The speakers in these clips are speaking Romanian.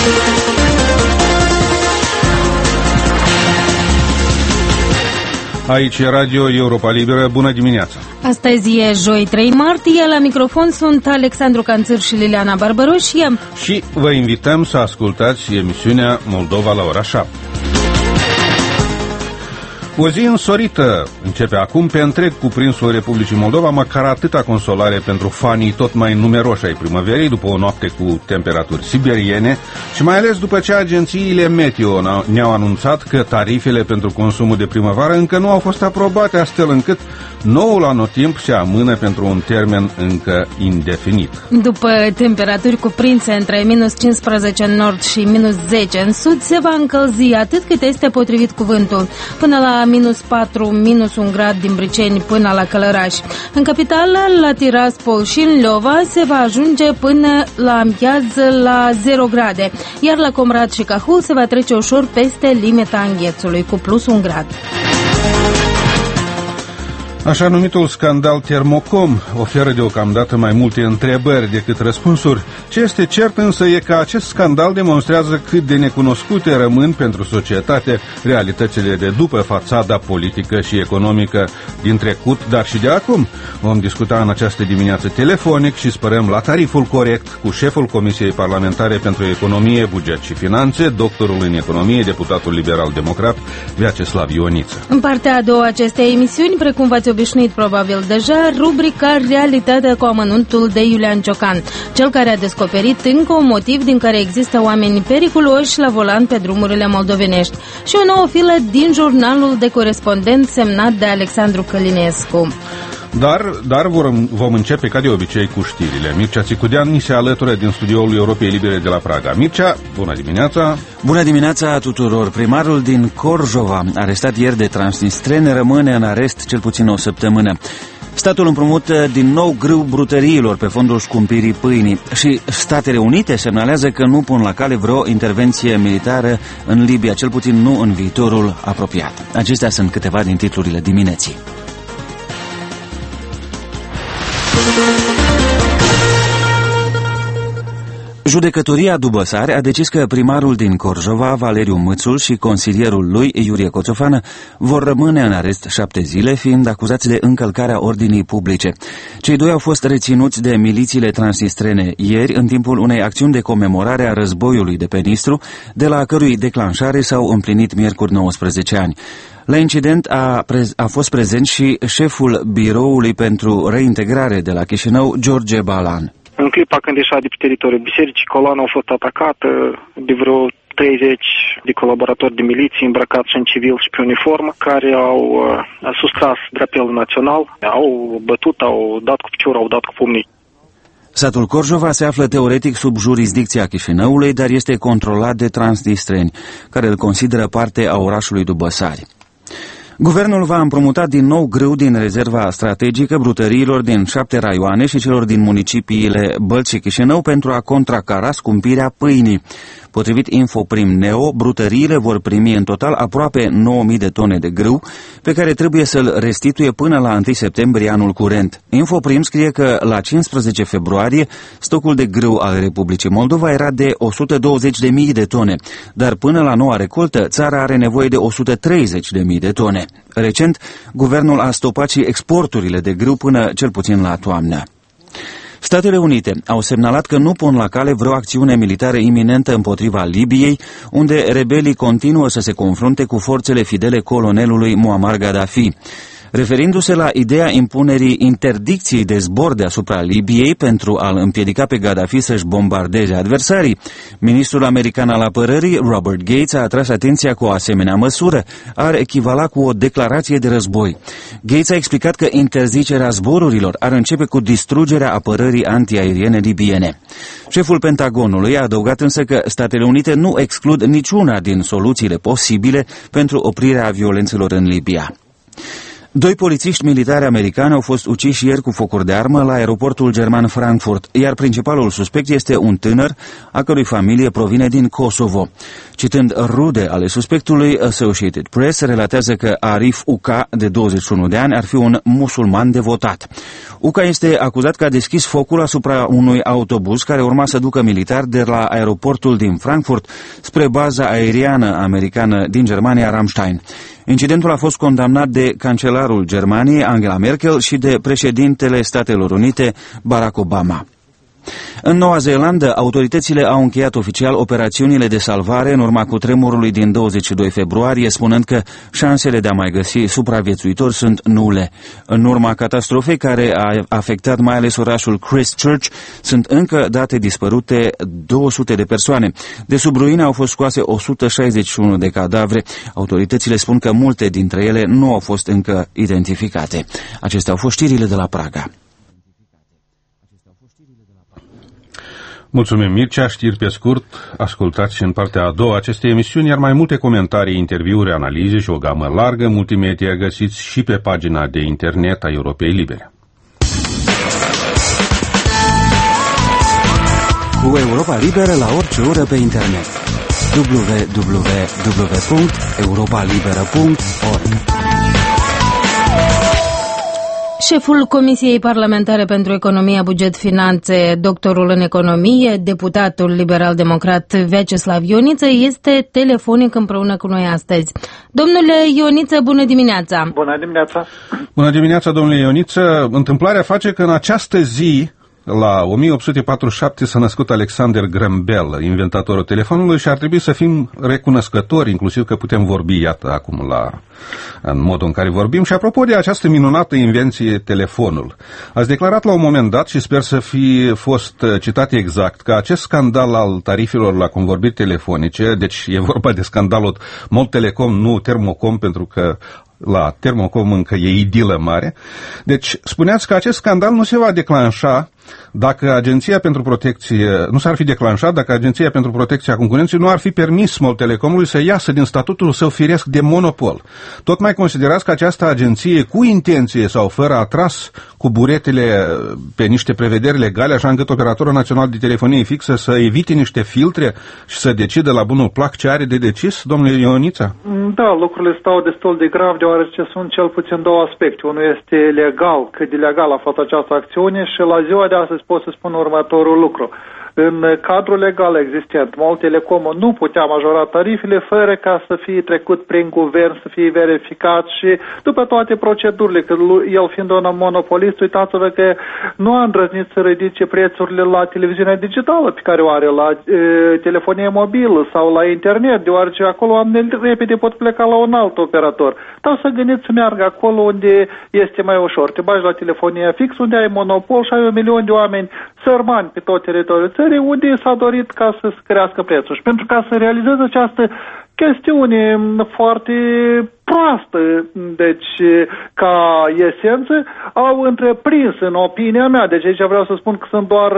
Aici e Radio Europa Liberă. Bună dimineața! Astăzi e joi 3 martie. La microfon sunt Alexandru Canțâr și Liliana Barbăroșie. Și vă invităm să ascultați emisiunea Moldova la ora 7. O zi însorită începe acum pe întreg cuprinsul Republicii Moldova, măcar atâta consolare pentru fanii tot mai numeroși ai primăverii, după o noapte cu temperaturi siberiene și mai ales după ce agențiile meteo ne-au anunțat că tarifele pentru consumul de primăvară încă nu au fost aprobate, astfel încât noul anotimp se amână pentru un termen încă indefinit. După temperaturi cuprinse între minus 15 în nord și minus 10 în sud, se va încălzi atât cât este potrivit cuvântul, până la minus 4, minus 1 grad din Briceni până la Călăraș. În capitală, la Tiraspol și în Leova se va ajunge până la amiază la 0 grade, iar la Comrat și Cahul se va trece ușor peste limita înghețului, cu plus 1 grad. Așa numitul scandal Termocom oferă deocamdată mai multe întrebări decât răspunsuri. Ce este cert însă e că acest scandal demonstrează cât de necunoscute rămân pentru societate realitățile de după fațada politică și economică din trecut, dar și de acum. Vom discuta în această dimineață telefonic și sperăm la tariful corect cu șeful Comisiei Parlamentare pentru Economie, Buget și Finanțe, doctorul în economie, deputatul liberal-democrat Vyacheslav Ioniță. În partea a doua acestei emisiuni, precum v-ați obișnuit probabil deja, rubrica Realitatea cu amănuntul de Iulian Ciocan, cel care a descoperit încă un motiv din care există oameni periculoși la volan pe drumurile moldovenești și o nouă filă din jurnalul de corespondent semnat de Alexandru Călinescu. Dar vom începe ca de obicei cu știrile. Mircea Țicudean ni se alătură din studioul Europei Libere de la Praga. Mircea, bună dimineața! Bună dimineața tuturor! Primarul din Corjova, arestat ieri de transnistreni, rămâne în arest cel puțin o săptămână. Statul împrumută din nou grâu brutăriilor pe fondul scumpirii pâinii și Statele Unite semnalează că nu pun la cale vreo intervenție militară în Libia, cel puțin nu în viitorul apropiat. Acestea sunt câteva din titlurile dimineții. Judecătoria Dubăsari a decis că primarul din Corjova, Valeriu Mâțul, și consilierul lui, Iurie Coțofană, vor rămâne în arest 7 zile, fiind acuzați de încălcarea ordinii publice. Cei doi au fost reținuți de milițiile transnistrene ieri, în timpul unei acțiuni de comemorare a războiului de pe Nistru, de la cărui declanșare s-au împlinit miercuri 19 ani. La incident a fost prezent și șeful Biroului pentru Reintegrare de la Chișinău, George Balan. În clipa când ieșea de pe teritoriul bisericii, coloana a fost atacată de vreo 30 de colaboratori de miliție îmbrăcați în civil și pe uniformă, care au sustras drapelul național, au bătut, au dat cu piciorul, au dat cu pumnii. Satul Corjova se află teoretic sub jurisdicția Chișinăului, dar este controlat de transnistreni, care îl consideră parte a orașului Dubăsari. Guvernul va împrumuta din nou grâu din rezerva strategică brutăriilor din 7 raioane și celor din municipiile Bălți și Chișinău pentru a contracara scumpirea pâinii. Potrivit Infoprim Neo, brutăriile vor primi în total aproape 9.000 de tone de grâu, pe care trebuie să-l restituie până la 1 septembrie anul curent. Infoprim scrie că la 15 februarie stocul de grâu al Republicii Moldova era de 120.000 de tone, dar până la noua recoltă țara are nevoie de 130.000 de tone. Recent, guvernul a stopat și exporturile de grâu până cel puțin la toamnă. Statele Unite au semnalat că nu pun la cale vreo acțiune militară iminentă împotriva Libiei, unde rebelii continuă să se confrunte cu forțele fidele colonelului Muammar Gaddafi. Referindu-se la ideea impunerii interdicției de zbor deasupra Libiei pentru a-l împiedica pe Gaddafi să-și bombardeze adversarii, ministrul american al apărării, Robert Gates, a atras atenția că o asemenea măsură ar echivala cu o declarație de război. Gates a explicat că interzicerea zborurilor ar începe cu distrugerea apărării antiaeriene libiene. Șeful Pentagonului a adăugat însă că Statele Unite nu exclud niciuna din soluțiile posibile pentru oprirea violențelor în Libia. Doi polițiști militari americani au fost uciși ieri cu focuri de armă la aeroportul german Frankfurt, iar principalul suspect este un tânăr, a cărui familie provine din Kosovo. Citând rude ale suspectului, Associated Press relatează că Arif Uca, de 21 de ani, ar fi un musulman devotat. Uca este acuzat că a deschis focul asupra unui autobuz care urma să ducă militari de la aeroportul din Frankfurt spre baza aeriană americană din Germania, Ramstein. Incidentul a fost condamnat de cancelarul Germaniei, Angela Merkel, și de președintele Statelor Unite, Barack Obama. În Noua Zeelandă, autoritățile au încheiat oficial operațiunile de salvare în urma cutremurului din 22 februarie, spunând că șansele de a mai găsi supraviețuitori sunt nule. În urma catastrofei care a afectat mai ales orașul Christchurch, sunt încă date dispărute 200 de persoane. De sub ruine au fost scoase 161 de cadavre. Autoritățile spun că multe dintre ele nu au fost încă identificate. Acestea au fost știrile de la Praga. Mulțumim, Mircea. Știri pe scurt, ascultați și în partea a doua acestei emisiuni, iar mai multe comentarii, interviuri, analize și o gamă largă multimedia găsiți și pe pagina de internet a Europei Libere. Cu Europa Liberă la orice oră pe internet. www.europalibera.org. Șeful Comisiei Parlamentare pentru Economie, Buget, Finanțe, doctorul în economie, deputatul liberal-democrat Vyacheslav Ioniță, este telefonic împreună cu noi astăzi. Domnule Ioniță, bună dimineața! Bună dimineața! Bună dimineața, domnule Ioniță! Întâmplarea face că în această zi, la 1847, s-a născut Alexander Graham Bell, inventatorul telefonului, și ar trebui să fim recunoscători, inclusiv că putem vorbi, iată, acum în modul în care vorbim. Și apropo de această minunată invenție, telefonul, ați declarat la un moment dat, și sper să fi fost citat exact, că acest scandal al tarifelor la convorbiri telefonice, deci e vorba de scandalul Mult Telecom, nu Termocom, pentru că la Termocom încă e idilă mare. Deci spuneați că acest scandal nu se va declanșa dacă Agenția pentru Protecție, nu s-ar fi declanșat dacă Agenția pentru Protecția Concurenței nu ar fi permis Mult Telecomului să iasă din statutul său firesc de monopol. Tot mai considerați că această agenție, cu intenție sau fără, a tras cu buretele pe niște prevederi legale, așa încât Operatorul Național de Telefonie Fixă să evite niște filtre și să decidă la bunul plac ce are de decis, domnule Ioniță? Da, lucrurile stau destul de grav, deoarece sunt cel puțin două aspecte. Unul este legal, cât de legal a fost această acțiune, și la ziua de astăzi pot să spun următorul lucru. În cadrul legal existent, Mult Telecom nu putea majora tarifele fără ca să fie trecut prin guvern, să fie verificat și după toate procedurile, că el fiind un monopolist, uitați-vă că nu a îndrăznit să ridice prețurile la televiziunea digitală pe care o are, la telefonie mobilă sau la internet, deoarece acolo repede pot pleca la un alt operator. Dar să gândiți să meargă acolo unde este mai ușor. Te bagi la telefonia fix, unde ai monopol și ai 1 milion de oameni sărmani pe tot teritoriul țării, unde s-a dorit ca să crească prețul. Și pentru ca să realizeze această chestiune foarte proastă, deci ca esență, au întreprins, în opinia mea, deci aici vreau să spun că sunt doar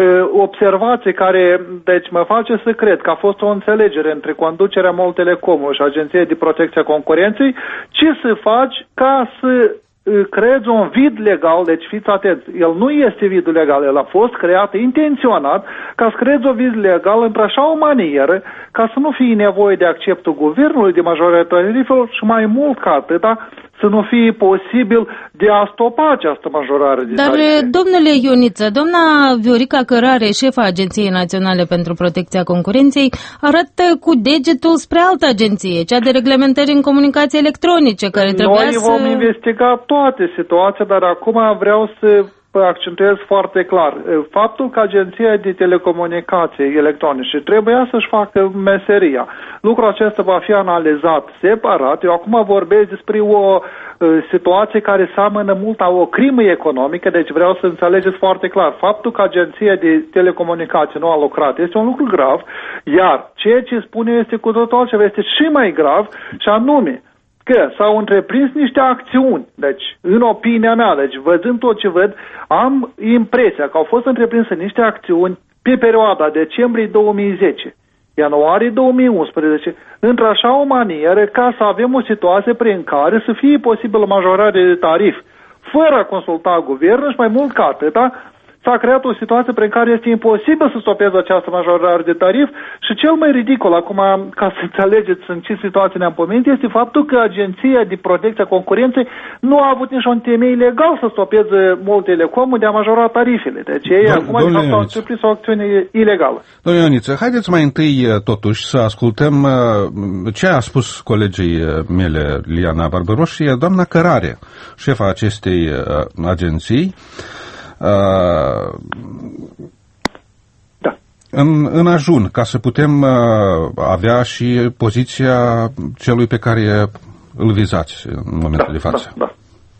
observații care, deci mă face să cred că a fost o înțelegere între conducerea Mult Telecomului și Agenția de Protecție a Concurenței, ce să faci ca să creezi un vid legal, deci fiți atenți, el nu este vidul legal, el a fost creat intenționat ca să creezi o vid legal într-așa o manieră ca să nu fie nevoie de acceptul guvernului, de majoritatea tarifelor și mai mult ca atâta, să nu fie posibil de a stopa această majorare de tarife. Dar, domnule Ioniță, doamna Viorica Cărare, șefa Agenției Naționale pentru Protecția Concurenței, arată cu degetul spre altă agenție, cea de reglementări în comunicații electronice, care trebuia Noi vom investiga toate situații, dar acum vreau să accentuez foarte clar. Faptul că Agenția de Telecomunicații Electronice trebuia să-și facă meseria. Lucrul acesta va fi analizat separat. Eu acum vorbesc despre o situație care seamănă mult a o crimă economică, deci vreau să înțelegeți foarte clar. Faptul că Agenția de Telecomunicații nu a lucrat este un lucru grav, iar ceea ce spune este cu totul altceva, este și mai grav, și anume că s-au întreprins niște acțiuni. Deci, în opinia mea, deci văzând tot ce văd, am impresia că au fost întreprinse niște acțiuni pe perioada decembrie 2010. ianuarie 2011, într-așa o manieră ca să avem o situație prin care să fie posibilă majorare de tarif, fără a consulta guvernul și mai mult ca atâta, s-a creat o situație prin care este imposibil să stopeze această majorare de tarif și cel mai ridicol, acum, ca să înțelegeți în ce situație ne-am pomenit, este faptul că Agenția de Protecție a Concurenței nu a avut niciun temei legal să stopeze Moltelecomul de a majora tarifele. Deci ei acum, de fapt, au întreprins o acțiune ilegală. Domnule Ioniță, haideți mai întâi, totuși, să ascultăm ce a spus colegii mele, Liana Barbaros și doamna Cărare, șefa acestei agenții, da. În ajun, ca să putem avea și poziția celui pe care îl vizați în momentul de față. Da.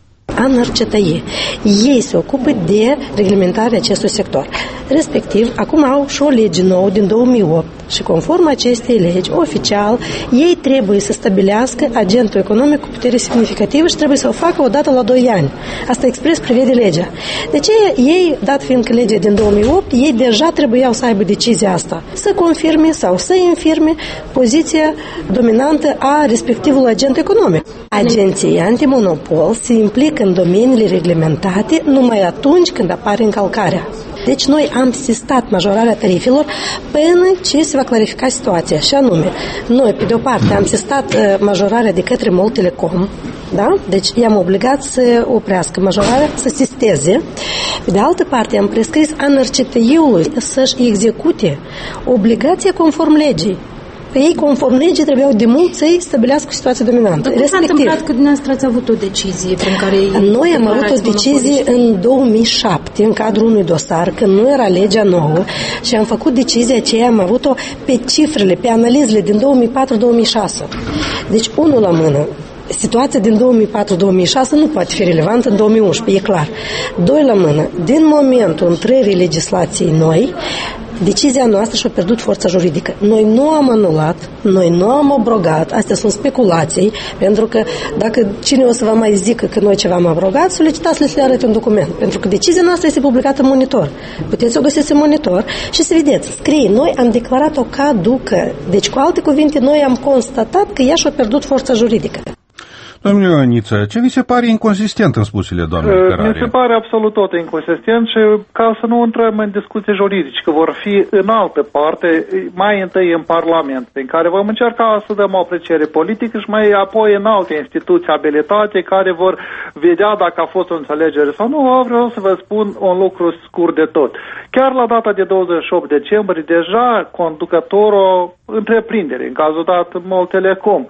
ANRCTI. Ei se ocupă de reglementarea acestui sector. Respectiv, acum au și o lege nouă din 2008 și conform acestei legi, oficial, ei trebuie să stabilească agentul economic cu putere semnificativă și trebuie să o facă odată la 2 ani. Asta expres prevede legea. De ce ei, dat fiind că legea din 2008, ei deja trebuiau să aibă decizia asta, să confirme sau să infirme poziția dominantă a respectivului agent economic. Agenția antimonopol se implică în domeniile reglementate numai atunci când apare încălcarea. Deci noi am sistat majorarea tarifelor până ce se va clarifica situația. Și anume, noi, pe de o parte, am sistat majorarea de către Moltelecom, da? Deci i-am obligat să oprească majorarea, să sisteze. Pe de altă parte, am prescris ANRCTI-ului să-și execute obligația conform legii. Pe ei, conform legii, trebuiau de mult să-i stabilească situația dominantă. Dar cum s-a întâmplat că dumneavoastră ați avut o decizie prin care... Noi am avut o decizie în 2007, în cadrul unui dosar, când nu era legea nouă, și am făcut decizia aceea, am avut-o pe cifrele, pe analizele din 2004-2006. Deci, unul la mână. Situația din 2004-2006 nu poate fi relevantă în 2011, e clar. 2 la mână. Din momentul intrării legislației noi, decizia noastră și-a pierdut forța juridică. Noi nu am anulat, noi nu am abrogat, astea sunt speculații, pentru că dacă cine o să vă mai zică că noi ceva am abrogat, solicitați să le arăte un document, pentru că decizia noastră este publicată în Monitor. Puteți să o găsiți în Monitor și să vedeți, scrie, noi am declarat-o caducă. Deci, cu alte cuvinte, noi am constatat că ea și-a pierdut forța juridică. Domnule Ioniță, ce vi se pare inconsistent în spusele doamnei Cărare? Mi se pare absolut tot inconsistent și ca să nu intrăm în discuții juridice, că vor fi în altă parte, mai întâi în Parlament, prin care vom încerca să dăm o apreciere politică și mai apoi în alte instituții abilitate care vor vedea dacă a fost o înțelegere sau nu. Vreau să vă spun un lucru scurt de tot. Chiar la data de 28 decembrie, deja conducătorul întreprinderii, în cazul dat Moltelecom,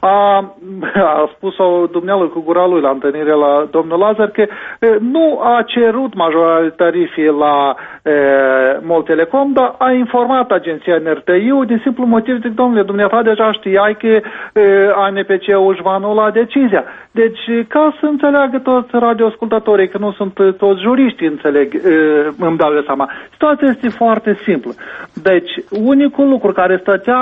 a spus-o dumnealui cu gura lui la întâlnire la domnul Lazar că nu a cerut majorarea tarifei la Moltelecom, dar a informat agenția NRTI-ul din simplu motiv de, domnule, dumneata deja știai că ANPC-ul își va anula decizia. Deci, ca să înțeleagă toți radioascultatorii, că nu sunt toți juriști, înțeleg, îmi dau de seama. Situația este foarte simplă. Deci, unicul lucru care stătea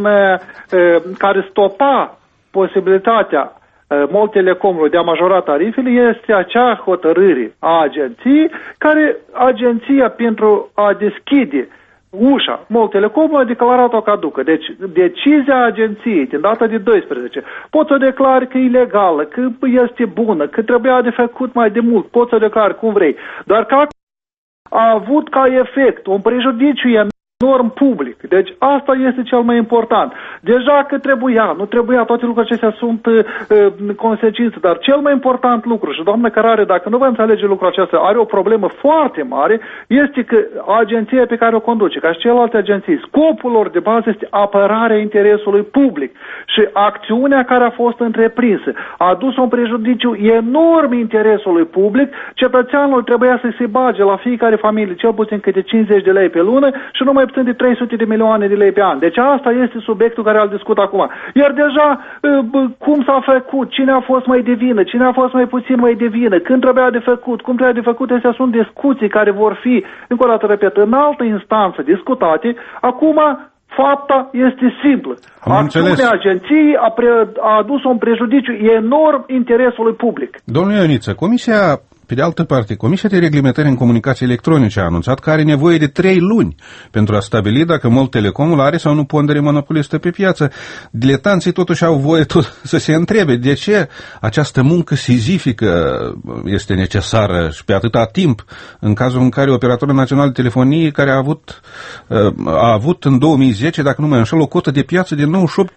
care stopa posibilitatea Moltelecomului de a majora tarifele este acea hotărâre a agenției, care agenția, pentru a deschide ușa Moltelecomului, a declarat-o caducă. Deci, decizia agenției din data de 12 poți să declari că e ilegală, că este bună, că trebuia de făcut mai de mult, poți să declari cum vrei. Dar că a avut ca efect un prejudiciu enorm public. Deci asta este cel mai important. Deja că nu trebuia, toate lucrurile acestea sunt consecințe, dar cel mai important lucru, și doamnă Cărare, dacă nu vă înțelege lucrul acesta, are o problemă foarte mare, este că agenția pe care o conduce, ca și celelalte agenții, scopul lor de bază este apărarea interesului public și acțiunea care a fost întreprinsă a adus un prejudiciu enorm interesului public. Cetățeanul trebuia să se bage la fiecare familie cel puțin câte 50 de lei pe lună și nu mai puțin de 300 de milioane de lei pe an. Deci asta este subiectul care îl discut acum. Iar deja cum s-a făcut, cine a fost mai de vină, cine a fost mai puțin mai de vină, când trebuia de făcut, cum trebuia de făcut, astea sunt discuții care vor fi, încă o dată repet, în altă instanță discutate. Acum fapta este simplă. Acțiunea agenției a adus un prejudiciu enorm interesului public. Domnule Ioniță, Comisia Pe de altă parte, Comisia de Reglementare în Comunicații Electronice a anunțat că are nevoie de 3 luni pentru a stabili dacă Mult Telecomul are sau nu pondere monopolistă pe piață. Diletanții totuși au voie să se întrebe de ce această muncă sizifică este necesară și pe atâta timp, în cazul în care Operatorul Național de Telefonie, care a avut în 2010, dacă nu mă înșel, o cotă de piață de 98,9%.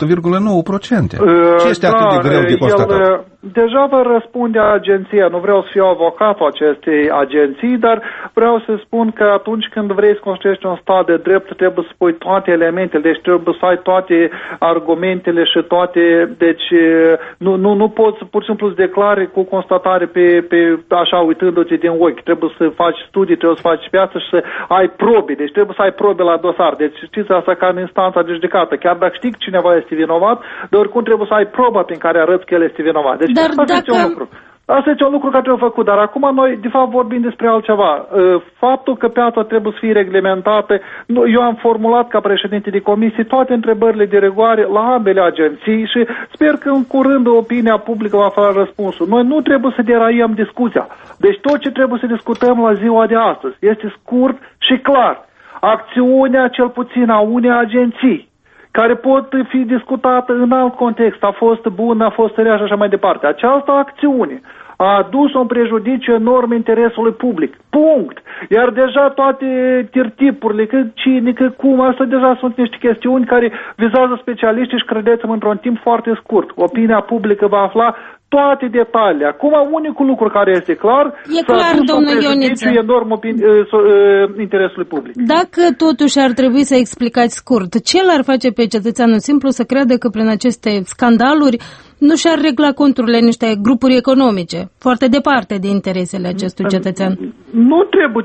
Ce este atât de greu de constatat? Deja vă răspunde agenția. Nu vreau să fiu avocatul acestei agenții, dar vreau să spun că atunci când vrei să construiești un stat de drept, trebuie să pui toate elementele, deci trebuie să ai toate argumentele și toate, deci nu poți pur și simplu să declari cu constatare pe așa uitându-te din ochi. Trebuie să faci studii, trebuie să faci piață și să ai probe, deci trebuie să ai probe la dosar. Deci știți asta ca în instanța de judecată. Chiar dacă știi că cineva este vinovat, dar oricum trebuie să ai proba prin care arăți că el este vinovat. Deci asta este un lucru care trebuie făcut, dar acum noi, de fapt, vorbim despre altceva. Faptul că piața trebuie să fie reglementată, eu am formulat ca președinte de comisie toate întrebările de rigoare la ambele agenții și sper că în curând opinia publică va afla răspunsul. Noi nu trebuie să deraiem discuția. Deci tot ce trebuie să discutăm la ziua de astăzi este scurt și clar. Acțiunea, cel puțin, a unei agenții, care pot fi discutată în alt context, a fost bună, a fost rea și așa mai departe. Această acțiune a adus un prejudiciu enorm interesului public. Punct. Iar deja toate tirtipurile, că cine, că cum, asta deja sunt niște chestiuni care vizează specialiștii și credeți-mă într-un timp foarte scurt. Opinia publică va afla toate detaliile. Acum, unicul lucru care este clar, e clar, domnul Ioniță, enorm interesului public. Dacă totuși ar trebui să explicați scurt, ce l-ar face pe cetățeanul simplu să creadă că prin aceste scandaluri nu și-ar regla conturile niște grupuri economice, foarte departe de interesele acestui cetățean? Nu trebuie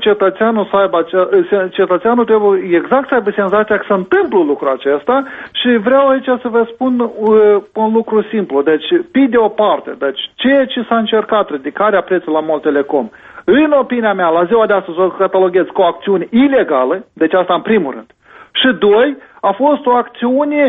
cetățeanul trebuie exact să aibă senzația că se întâmplă lucrul acesta și vreau aici să vă spun un lucru simplu. Deci, pe de o parte, deci ceea ce s-a încercat, ridicarea prețului la Mult Telecom, în opinia mea, la ziua de astăzi o cataloghez cu o acțiune ilegală, deci asta în primul rând. Și doi, a fost o acțiune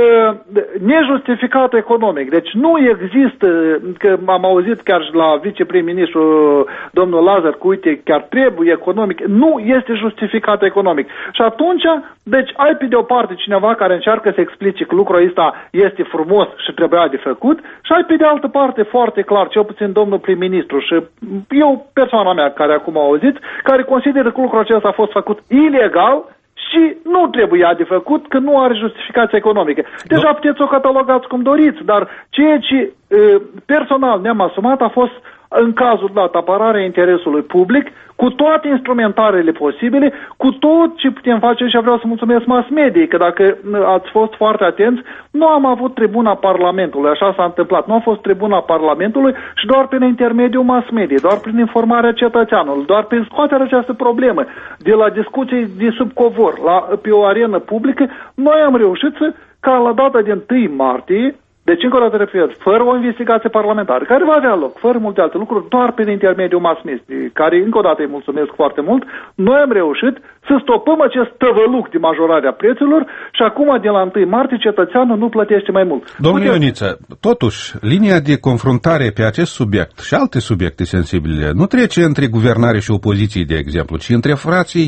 nejustificată economic. Deci nu există, că am auzit chiar și la viceprim-ministru domnul Lazar, că uite, chiar trebuie economic, nu este justificat economic. Și atunci, deci ai pe de o parte cineva care încearcă să explice că lucrul ăsta este frumos și trebuia de făcut și ai pe de altă parte foarte clar, cel puțin domnul prim-ministru și eu, persoana mea care acum a auzit, care consideră că lucrul acesta a fost făcut ilegal și nu trebuia de făcut, că nu are justificație economică. Deja puteți o catalogați cum doriți, dar ceea ce personal ne-am asumat a fost, în cazul dat, apărarea interesului public, cu toate instrumentarele posibile, cu tot ce putem face și vreau să mulțumesc mass media, că dacă ați fost foarte atenți, nu am avut tribuna Parlamentului, așa s-a întâmplat, nu a fost tribuna Parlamentului și doar prin intermediul mass media, doar prin informarea cetățeanului, doar prin scoaterea această problemă de la discuții de sub covor, pe o arenă publică, noi am reușit ca la data de 1 martie, deci, încă o dată repet, fără o investigație parlamentară, care va avea loc, fără multe alte lucruri, doar prin intermediul mass media, care, încă o dată, îi mulțumesc foarte mult, noi am reușit să stopăm acest tăvăluc de majorare a prețurilor și acum, de la 1 martie, cetățeanul nu plătește mai mult. Domnul Ioniță, totuși, linia de confruntare pe acest subiect și alte subiecte sensibile nu trece între guvernare și opoziție, de exemplu, ci între frații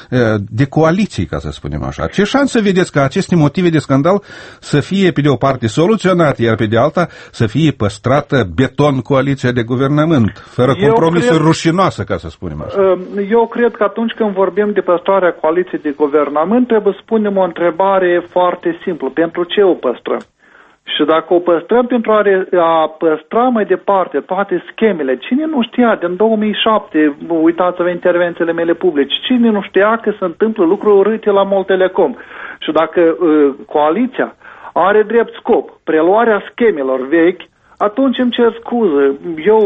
de coaliții, ca să spunem așa. Ce șansă vedeți ca aceste motive de scandal să fie, pe de o parte, soluționate, iar pe de alta să fie păstrată beton coaliția de guvernământ, fără compromisuri rușinoase, ca să spunem așa? Eu cred că atunci când vorbim de păstrarea coaliției de guvernământ, trebuie să punem o întrebare foarte simplă. Pentru ce o păstrăm? Și dacă o păstrăm pentru a păstra mai departe toate schemele, cine nu știa din 2007, uitați-vă intervențiile mele publice, cine nu știa că se întâmplă lucruri urâte la Mult Telecom? Și dacă coaliția are drept scop preluarea schemelor vechi, atunci îmi cer scuze. Eu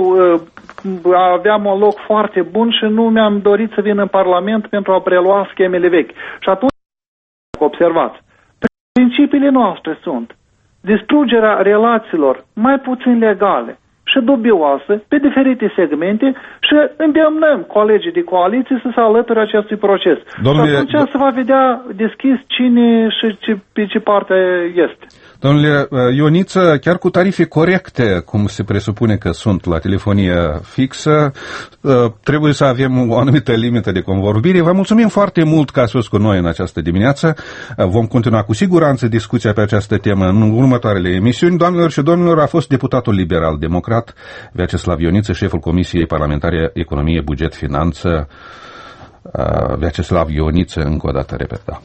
aveam un loc foarte bun și nu mi-am dorit să vin în Parlament pentru a prelua schemele vechi. Și atunci, observați, principiile noastre sunt distrugerea relațiilor mai puțin legale și dubioase pe diferite segmente și îndemnăm colegii de coaliție să se alăture acestui proces. Și atunci se va vedea deschis cine și pe ce parte este. Domnule Ioniță, chiar cu tarife corecte, cum se presupune că sunt la telefonie fixă, trebuie să avem o anumită limită de convorbire. Vă mulțumim foarte mult că ați fost cu noi în această dimineață. Vom continua cu siguranță discuția pe această temă în următoarele emisiuni. Doamnelor și domnilor, a fost deputatul liberal-democrat Vyacheslav Ioniță, șeful Comisiei Parlamentare Economie, Buget, Finanță. Vyacheslav Ioniță, încă o dată repet, da.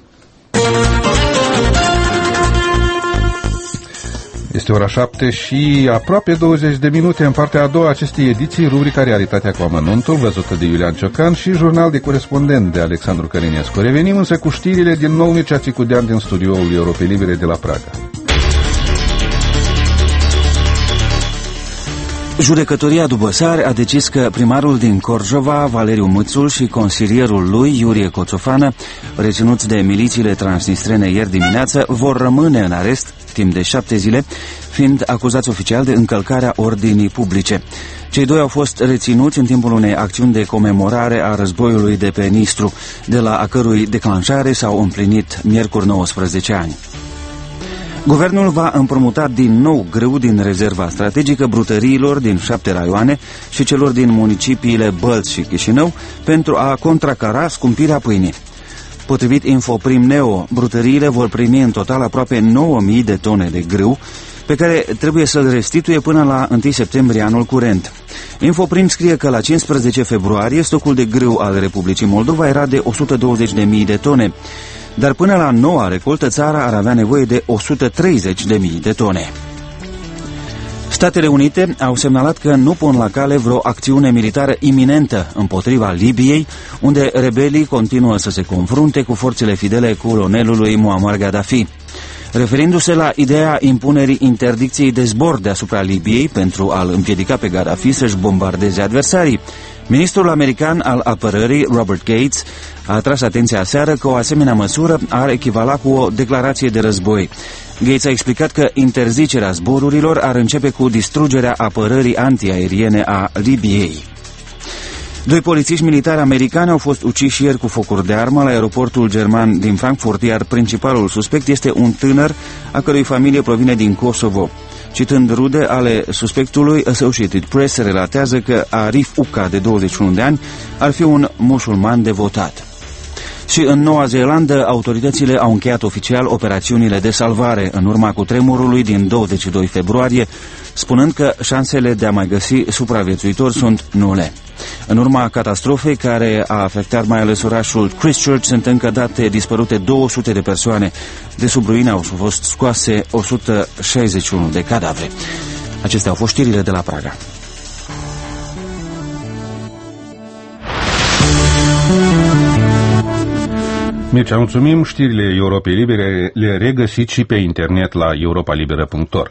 Este ora 7 și aproape 20 de minute în partea a doua acestei ediții, rubrica Realitatea cu amănuntul, văzută de Iulian Ciocan și jurnal de corespondent de Alexandru Călinescu. Revenim însă cu știrile din nou Mircea Țicudean din studioul Europei Libere de la Praga. Judecătoria Dubăsari a decis că primarul din Corjova, Valeriu Mâțul, și consilierul lui, Iurie Coțofană, reținuți de milițiile transnistrene ieri dimineață, vor rămâne în arest timp de 7 zile, fiind acuzați oficial de încălcarea ordinii publice. Cei doi au fost reținuți în timpul unei acțiuni de comemorare a războiului de pe Nistru, de la a cărui declanșare s-au împlinit miercuri 19 ani. Guvernul va împrumuta din nou grâu din rezerva strategică brutăriilor din 7 raioane și celor din municipiile Bălți și Chișinău pentru a contracara scumpirea pâinii. Potrivit Infoprim Neo, brutăriile vor primi în total aproape 9.000 de tone de grâu, pe care trebuie să-l restituie până la 1 septembrie anul curent. Infoprim scrie că la 15 februarie stocul de grâu al Republicii Moldova era de 120.000 de tone, dar până la noua recoltă țara ar avea nevoie de 130.000 de tone. Statele Unite au semnalat că nu pun la cale vreo acțiune militară iminentă împotriva Libiei, unde rebelii continuă să se confrunte cu forțele fidele colonelului Muammar Gaddafi. Referindu-se la ideea impunerii interdicției de zbor deasupra Libiei pentru a-l împiedica pe Gaddafi să-și bombardeze adversarii, ministrul american al apărării, Robert Gates, a atras atenția aseară că o asemenea măsură ar echivala cu o declarație de război. Gates a explicat că interzicerea zborurilor ar începe cu distrugerea apărării antiaeriene a Libiei. 2 polițiști militari americani au fost uciși ieri cu focuri de armă la aeroportul german din Frankfurt, iar principalul suspect este un tânăr a cărui familie provine din Kosovo. Citând rude ale suspectului, Associated Press relatează că Arif Uca, de 21 de ani, ar fi un musulman devotat. Și în Noua Zeelandă, autoritățile au încheiat oficial operațiunile de salvare în urma cutremurului din 22 februarie, spunând că șansele de a mai găsi supraviețuitori sunt nule. În urma catastrofei care a afectat mai ales orașul Christchurch, sunt încă date dispărute 200 de persoane. De sub ruine au fost scoase 161 de cadavre. Acestea au fost știrile de la Praga. Mircea, mulțumim. Știrile Europei Libere le regăsiți și pe internet la europalibera.org.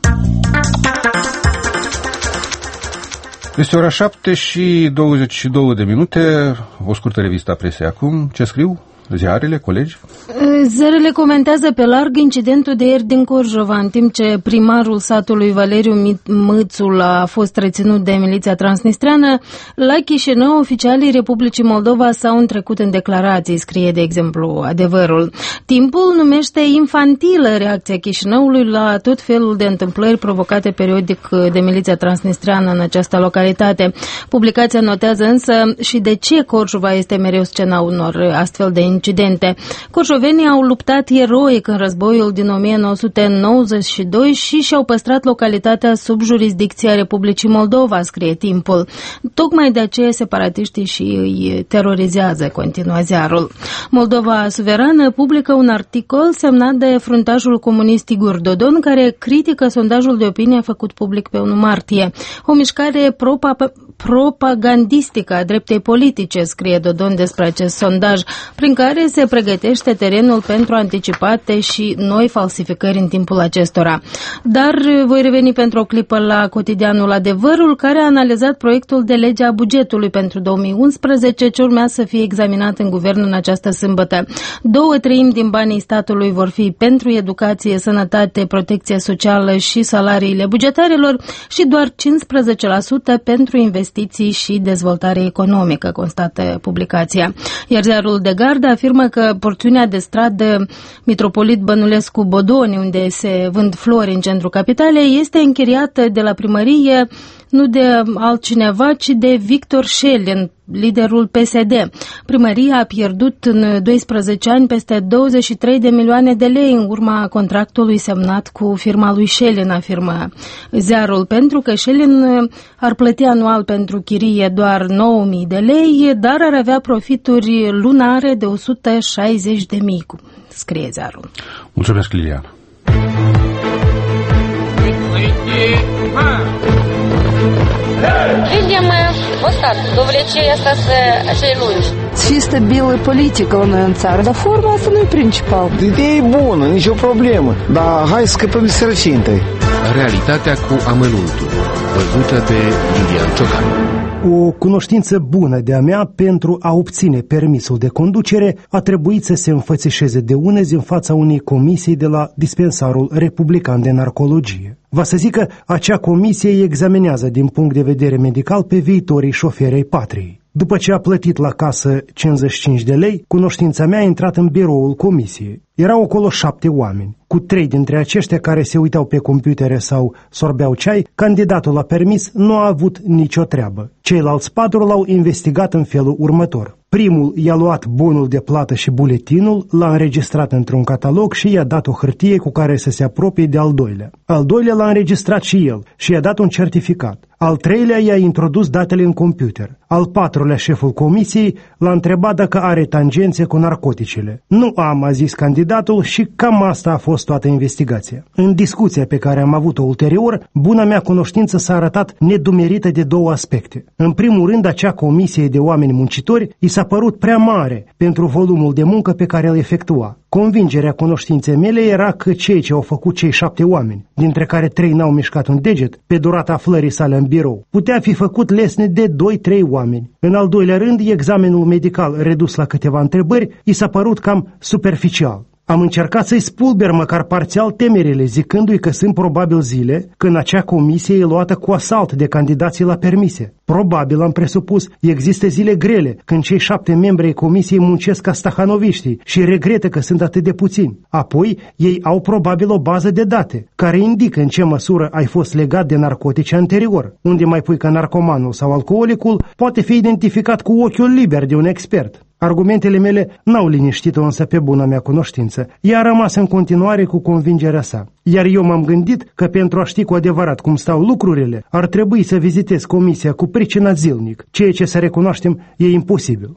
Este ora 7 și 22 de minute. O scurtă revistă a presei acum. Ce scriu? Ziarele, colegi? Ziarele comentează pe larg incidentul de ieri din Corjova, în timp ce primarul satului Valeriu Mâțul a fost reținut de miliția transnistreană. La Chișinău, oficialii Republicii Moldova s-au întrecut în declarații, scrie de exemplu Adevărul. Timpul numește infantilă reacția Chișinăului la tot felul de întâmplări provocate periodic de miliția transnistreană în această localitate. Publicația notează însă și de ce Corjova este mereu scena unor astfel de incidente. Corjovenii au luptat eroic în războiul din 1992 și și-au păstrat localitatea sub jurisdicția Republicii Moldova, scrie Timpul. Tocmai de aceea separatiștii și îi terorizează, continuă ziarul. Moldova Suverană publică un articol semnat de fruntașul comunist Igor Dodon, care critică sondajul de opinie făcut public pe 1 martie. O mișcare propagandistică a dreptei politice, scrie Dodon despre acest sondaj, prin care se pregătește terenul pentru anticipate și noi falsificări în timpul acestora. Dar voi reveni pentru o clipă la cotidianul Adevărul, care a analizat proiectul de lege a bugetului pentru 2011, ce urmează să fie examinat în guvern în această sâmbătă. 2/3 din banii statului vor fi pentru educație, sănătate, protecție socială și salariile bugetarilor și doar 15% pentru investiții investiții și dezvoltare economică, constată publicația. Iar ziarul de Gardă afirmă că porțiunea de stradă Mitropolit Bănulescu Bodoni, unde se vând flori în centrul capitalei, este închiriată de la primărie nu de altcineva, ci de Victor Șelin, liderul PSD. Primăria a pierdut în 12 ani peste 23 de milioane de lei în urma contractului semnat cu firma lui Șelin, afirmă ziarul, pentru că Șelin ar plăti anual pentru chirie doar 9.000 de lei, dar ar avea profituri lunare de 160.000, scrie ziarul. Mulțumesc, Liliana. Видимо, вот так, до увлечения остаться cei lungi. Și stabilă politică la noi în țară, dar forma asta nu e principal. Ideea e bună, nicio problemă, dar hai să scăpăm de sărăcie întâi. Realitatea cu amănuntul, văzută de Lilian Ciocan. O cunoștință bună de-a mea pentru a obține permisul de conducere a trebuit să se înfățișeze de unezi în fața unei comisii de la Dispensarul Republican de Narcologie. Va să zic că acea comisie îi examinează din punct de vedere medical pe viitorii șoferi ai patriei. După ce a plătit la casă 55 de lei, cunoștința mea a intrat în biroul comisiei. Erau acolo 7 oameni. Cu 3 dintre aceștia care se uitau pe computere sau sorbeau ceai, candidatul la permis nu a avut nicio treabă. Ceilalți 4 l-au investigat în felul următor. Primul i-a luat bonul de plată și buletinul, l-a înregistrat într-un catalog și i-a dat o hârtie cu care să se apropie de al doilea. Al doilea l-a înregistrat și el și i-a dat un certificat. Al treilea i-a introdus datele în computer. Al patrulea, șeful comisiei, l-a întrebat dacă are tangențe cu narcoticele. Nu am, a zis candidatul, și cam asta a fost toată investigația. În discuția pe care am avut-o ulterior, buna mea cunoștință s-a arătat nedumerită de 2 aspecte. În primul rând, acea comisie de oameni muncitori i s-a părut prea mare pentru volumul de muncă pe care îl efectua. Convingerea cunoștinței mele era că cei ce au făcut cei 7 oameni, dintre care 3 n-au mișcat un deget, pe durata aflării sale în birou, putea fi făcut lesne de 2-3 oameni. În al doilea rând, examenul medical redus la câteva întrebări i s-a părut cam superficial. Am încercat să-i spulber măcar parțial temerile, zicându-i că sunt probabil zile când acea comisie e luată cu asalt de candidații la permise. Probabil, am presupus, există zile grele când cei 7 membri ai comisiei muncesc ca stahanoviștii și regretă că sunt atât de puțini. Apoi, ei au probabil o bază de date care indică în ce măsură ai fost legat de narcotice anterior, unde mai pui că narcomanul sau alcoolicul poate fi identificat cu ochiul liber de un expert. Argumentele mele n-au liniștit-o însă pe buna mea cunoștință. Ea a rămas în continuare cu convingerea sa. Iar eu m-am gândit că pentru a ști cu adevărat cum stau lucrurile, ar trebui să vizitez comisia cu pricina zilnic, ceea ce, să recunoaștem, e imposibil.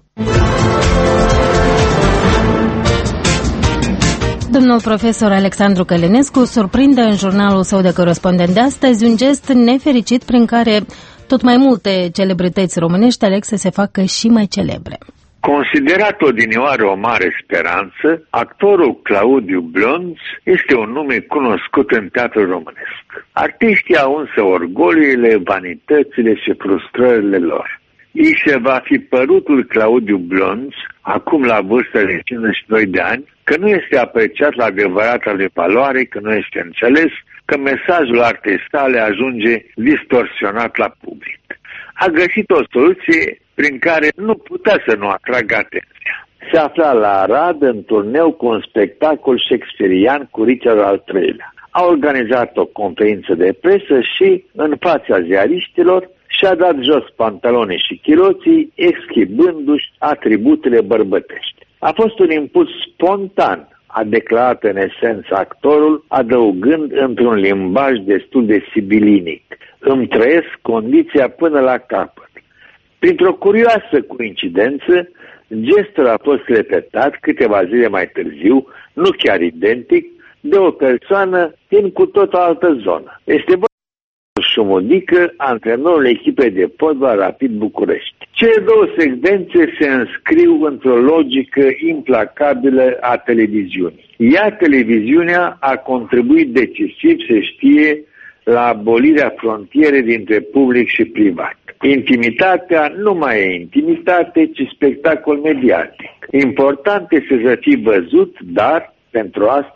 Domnul profesor Alexandru Călinescu surprinde în jurnalul său de corespondent de astăzi un gest nefericit prin care tot mai multe celebrități românești aleg să se facă și mai celebre. Considerat odinioară o mare speranță, actorul Claudiu Blonț este un nume cunoscut în teatrul românesc. Artiștii au însă orgoliile, vanitățile și frustrările lor. I se va fi părut lui Claudiu Blonț, acum la vârstă de 52 de ani, că nu este apreciat la adevărata de valoare, că nu este înțeles, că mesajul artei sale ajunge distorsionat la public. A găsit o soluție prin care nu putea să nu atragă atenția. Se afla la Arad în turneu cu un spectacol shakespearian cu Richard al III-lea. A organizat o conferință de presă și, în fața ziariștilor, și-a dat jos pantalonii și chiloții, exhibându-și atributele bărbătești. A fost un impuls spontan, a declarat în esență actorul, adăugând într-un limbaj destul de sibilinic: îmi trăiesc condiția până la capăt. Printr-o curioasă coincidență, gestul a fost repetat câteva zile mai târziu, nu chiar identic, de o persoană din cu tot o altă zonă. Este Șumudică, antrenorul echipei de fotbal Rapid București. Cele 2 secvențe se înscriu într-o logică implacabilă a televiziunii. Televiziunea a contribuit decisiv, se știe, la abolirea frontierei dintre public și privat. Intimitatea nu mai e intimitate, ci spectacol mediatic. Important este să fii văzut, dar, pentru asta,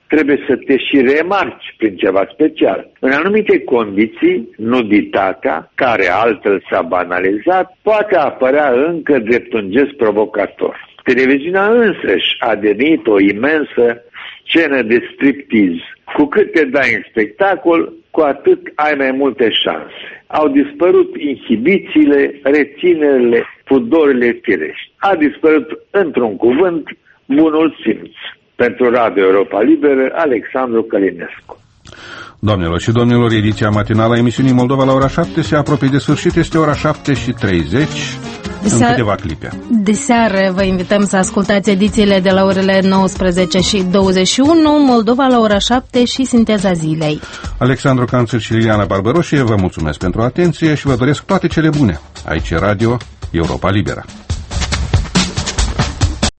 trebuie să te și remarci prin ceva special. În anumite condiții, nuditatea, care altfel s-a banalizat, poate apărea încă drept un gest provocator. Televiziunea însăși a devenit o imensă scenă de striptease. Cu cât te dai în spectacol, cu atât ai mai multe șanse. Au dispărut inhibițiile, reținerile, pudorile firești. A dispărut, într-un cuvânt, bunul simț. Pentru Radio Europa Liberă, Alexandru Călinescu. Doamnelor și domnilor, ediția matinală a emisiunii Moldova la ora 7 se apropie de sfârșit. Este ora 7:30. În câteva clipe. De seară vă invităm să ascultați edițiile de la orele 19:21, Moldova la ora 7 și Sinteza Zilei. Alexandru Canțăr și Liliana Barbaroșie vă mulțumesc pentru atenție și vă doresc toate cele bune. Aici Radio Europa Liberă.